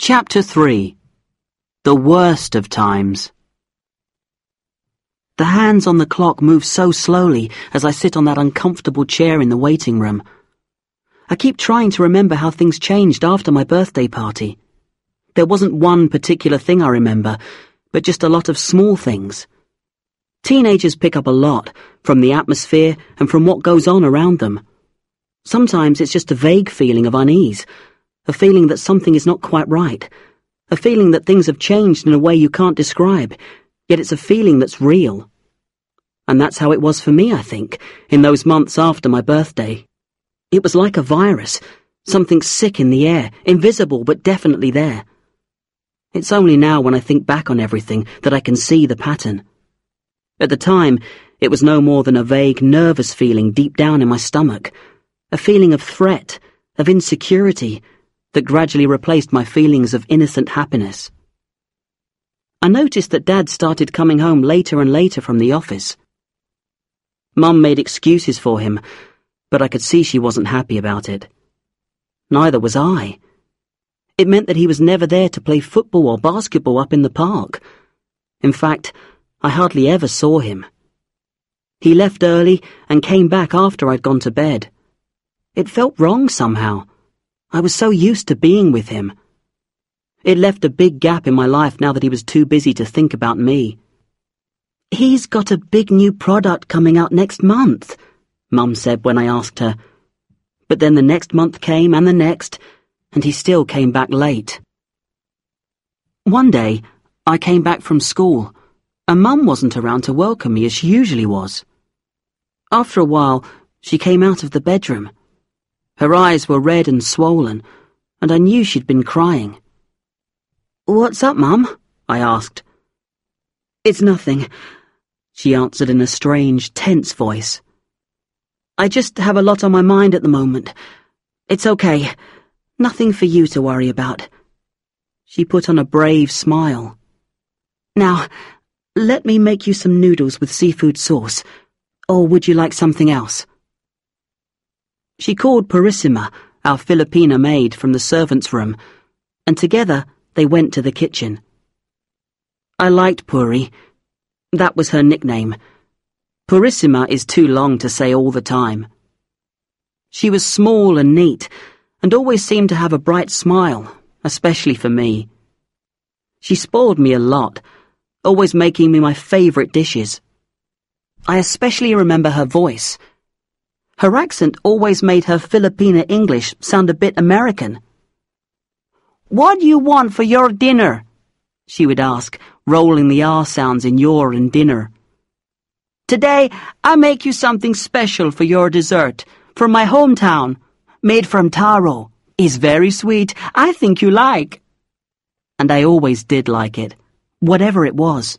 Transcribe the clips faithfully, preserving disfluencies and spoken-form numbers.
Chapter three. The Worst of Times. The hands on the clock move so slowly as I sit on that uncomfortable chair in the waiting room. I keep trying to remember how things changed after my birthday party. There wasn't one particular thing I remember, but just a lot of small things. Teenagers pick up a lot, from the atmosphere and from what goes on around them. Sometimes it's just a vague feeling of unease, a feeling that something is not quite right, a feeling that things have changed in a way you can't describe, yet it's a feeling that's real. And that's how it was for me, I think, in those months after my birthday. It was like a virus, something sick in the air, invisible but definitely there. It's only now when I think back on everything that I can see the pattern. At the time, it was no more than a vague, nervous feeling deep down in my stomach, a feeling of threat, of insecurity, that gradually replaced my feelings of innocent happiness. I noticed that Dad started coming home later and later from the office. Mum made excuses for him, but I could see she wasn't happy about it. Neither was I. It meant that he was never there to play football or basketball up in the park. In fact, I hardly ever saw him. He left early and came back after I'd gone to bed. It felt wrong somehow. I was so used to being with him. It left a big gap in my life now that he was too busy to think about me. "He's got a big new product coming out next month," Mum said when I asked her. But then the next month came and the next, and he still came back late. One day, I came back from school, and Mum wasn't around to welcome me as she usually was. After a while, she came out of the bedroom. Her eyes were red and swollen, and I knew she'd been crying. "What's up, Mum?" I asked. "It's nothing," she answered in a strange, tense voice. "I just have a lot on my mind at the moment. It's okay. Nothing for you to worry about." She put on a brave smile. "Now, let me make you some noodles with seafood sauce. Or would you like something else?" She called Purissima, our Filipina maid, from the servants' room, and together they went to the kitchen. I liked Puri. That was her nickname. Purissima is too long to say all the time. She was small and neat, and always seemed to have a bright smile, especially for me. She spoiled me a lot, always making me my favourite dishes. I especially remember her voice. Her accent always made her Filipina English sound a bit American. "What do you want for your dinner?" she would ask, rolling the R sounds in your and dinner. "Today, I make you something special for your dessert, from my hometown, made from taro. It's very sweet. I think you like." And I always did like it, whatever it was.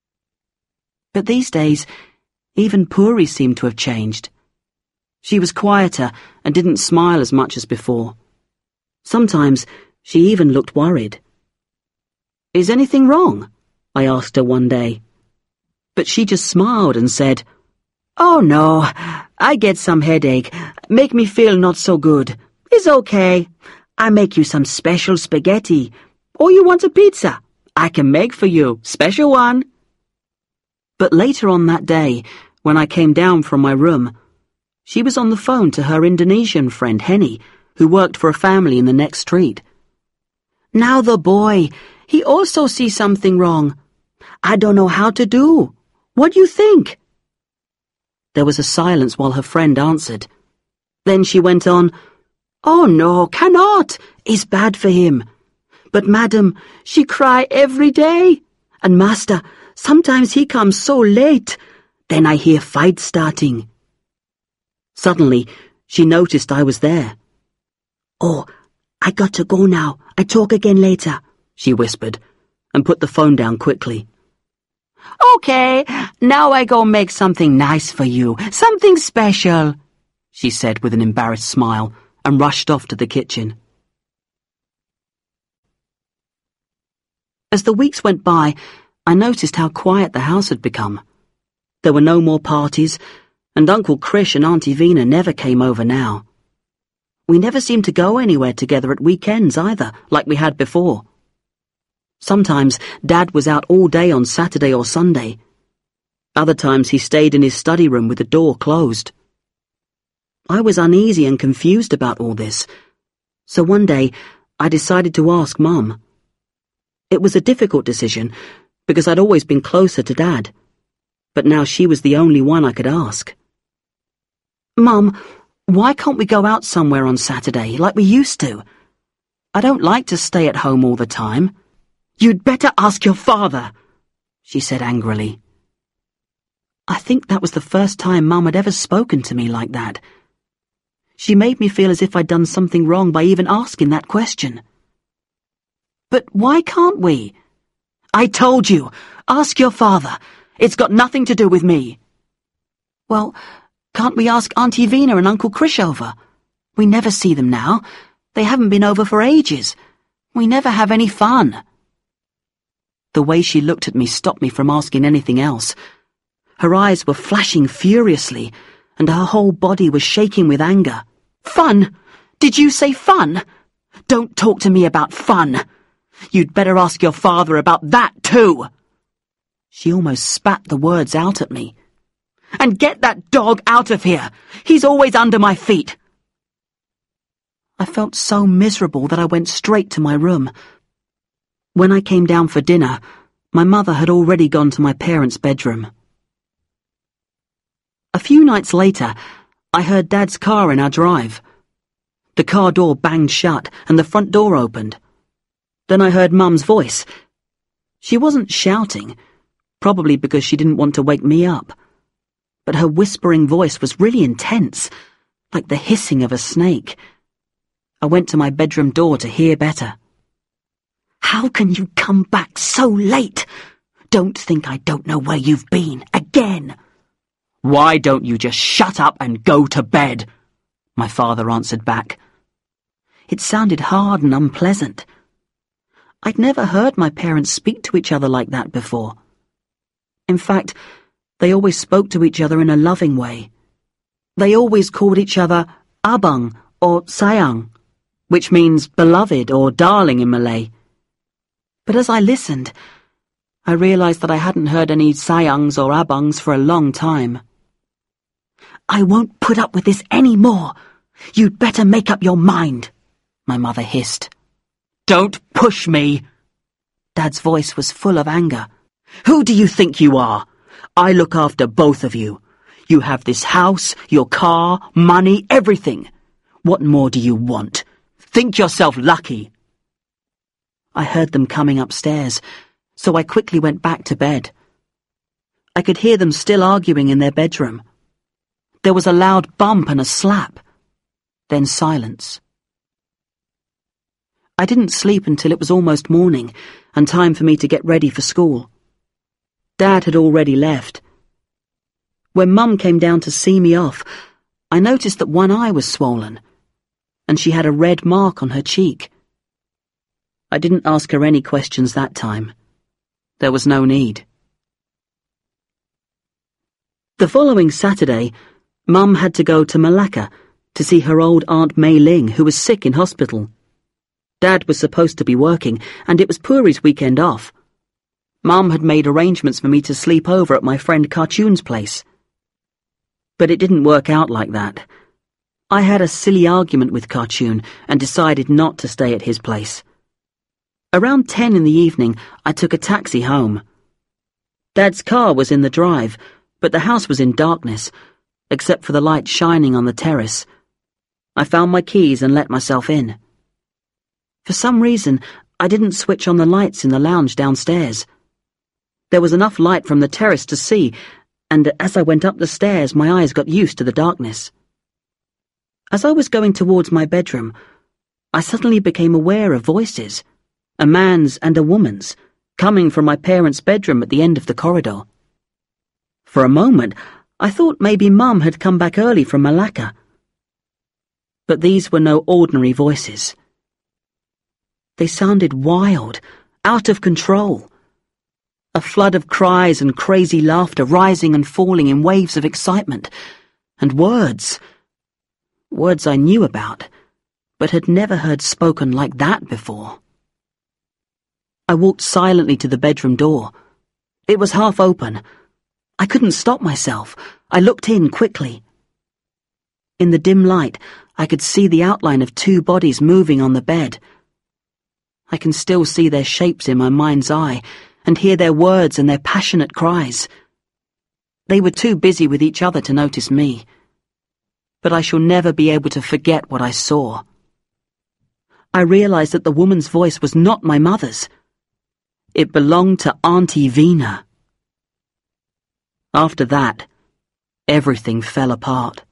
But these days, even Puri seemed to have changed. She was quieter and didn't smile as much as before. Sometimes she even looked worried. "Is anything wrong?" I asked her one day. But she just smiled and said, "Oh no, I get some headache, make me feel not so good. It's okay. I make you some special spaghetti. Or you want a pizza? I can make for you, special one." But later on that day, when I came down from my room, she was on the phone to her Indonesian friend Henny, who worked for a family in the next street. "Now the boy, he also sees something wrong. I don't know how to do. What do you think?" There was a silence while her friend answered. Then she went on, "Oh no, cannot. It's bad for him. But madam, she cry every day. And master, sometimes he comes so late. Then I hear fight starting." Suddenly, she noticed I was there. "Oh, I got to go now. I talk again later," she whispered, and put the phone down quickly. "Okay, now I go make something nice for you, something special," she said with an embarrassed smile, and rushed off to the kitchen. As the weeks went by, I noticed how quiet the house had become. There were no more parties, and Uncle Krish and Auntie Vina never came over now. We never seemed to go anywhere together at weekends either, like we had before. Sometimes Dad was out all day on Saturday or Sunday. Other times he stayed in his study room with the door closed. I was uneasy and confused about all this, so one day I decided to ask Mum. It was a difficult decision, because I'd always been closer to Dad, but now she was the only one I could ask. Mum, why can't we go out somewhere on Saturday, like we used to? I don't like to stay at home all the time. You'd better ask your father, she said angrily. I think that was the first time Mum had ever spoken to me like that. She made me feel as if I'd done something wrong by even asking that question. But why can't we? I told you, ask your father. It's got nothing to do with me. Well, can't we ask Auntie Vina and Uncle Krish over? We never see them now. They haven't been over for ages. We never have any fun. The way she looked at me stopped me from asking anything else. Her eyes were flashing furiously, and her whole body was shaking with anger. Fun? Did you say fun? Don't talk to me about fun. You'd better ask your father about that too. She almost spat the words out at me. And get that dog out of here. He's always under my feet. I felt so miserable that I went straight to my room. When I came down for dinner, my mother had already gone to my parents' bedroom. A few nights later, I heard Dad's car in our drive. The car door banged shut and the front door opened. Then I heard Mum's voice. She wasn't shouting, probably because she didn't want to wake me up. But her whispering voice was really intense, like the hissing of a snake. I went to my bedroom door to hear better. How can you come back so late? Don't think I don't know where you've been, again. Why don't you just shut up and go to bed? My father answered back. It sounded hard and unpleasant. I'd never heard my parents speak to each other like that before. In fact, they always spoke to each other in a loving way. They always called each other abang or sayang, which means beloved or darling in Malay. But as I listened, I realized that I hadn't heard any sayangs or abangs for a long time. I won't put up with this any more. You'd better make up your mind, my mother hissed. Don't push me. Dad's voice was full of anger. Who do you think you are? I look after both of you. You have this house, your car, money, everything. What more do you want? Think yourself lucky. I heard them coming upstairs, so I quickly went back to bed. I could hear them still arguing in their bedroom. There was a loud bump and a slap. Then silence. I didn't sleep until it was almost morning and time for me to get ready for school. Dad had already left. When Mum came down to see me off, I noticed that one eye was swollen, and she had a red mark on her cheek. I didn't ask her any questions that time. There was no need. The following Saturday, Mum had to go to Malacca to see her old Aunt Mei Ling, who was sick in hospital. Dad was supposed to be working, and it was Puri's weekend off. Mum had made arrangements for me to sleep over at my friend Cartoon's place. But it didn't work out like that. I had a silly argument with Cartoon and decided not to stay at his place. Around ten in the evening, I took a taxi home. Dad's car was in the drive, but the house was in darkness, except for the light shining on the terrace. I found my keys and let myself in. For some reason, I didn't switch on the lights in the lounge downstairs. There was enough light from the terrace to see, and as I went up the stairs, my eyes got used to the darkness. As I was going towards my bedroom, I suddenly became aware of voices, a man's and a woman's, coming from my parents' bedroom at the end of the corridor. For a moment, I thought maybe Mum had come back early from Malacca. But these were no ordinary voices. They sounded wild, out of control. A flood of cries and crazy laughter rising and falling in waves of excitement. And words. Words I knew about, but had never heard spoken like that before. I walked silently to the bedroom door. It was half open. I couldn't stop myself. I looked in quickly. In the dim light, I could see the outline of two bodies moving on the bed. I can still see their shapes in my mind's eye and hear their words and their passionate cries. They were too busy with each other to notice me. But I shall never be able to forget what I saw. I realized that the woman's voice was not my mother's. It belonged to Auntie Vina. After that, everything fell apart.